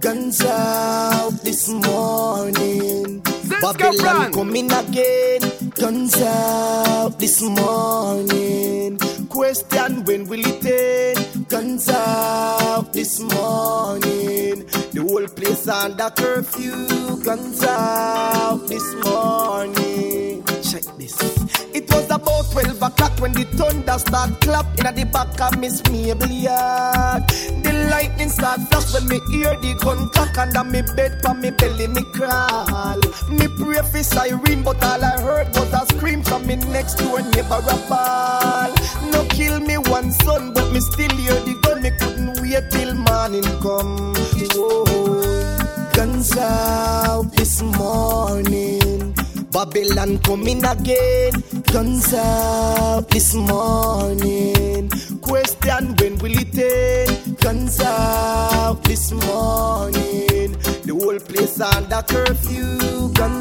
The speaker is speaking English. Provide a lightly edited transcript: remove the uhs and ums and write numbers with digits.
Guns out this morning. Babylon coming again. Guns out this morning. Question when will it end? Guns out this morning. The whole place under curfew. Guns out this morning. Check this. It was about 12 o'clock when the thunder start clap in the back of Miss Mabel yard. The lightning start flash when me hear the gun crack under me bed for me belly me crawl. Me pray for siren but all I heard was a scream from me next door neighbor a ball. No kill me one son but me still hear the gun. Me couldn't wait till morning come. Whoa. Guns out this morning. Babylon coming again. Guns out this morning. Question when will it end? Guns out this morning. The whole place under curfew. Guns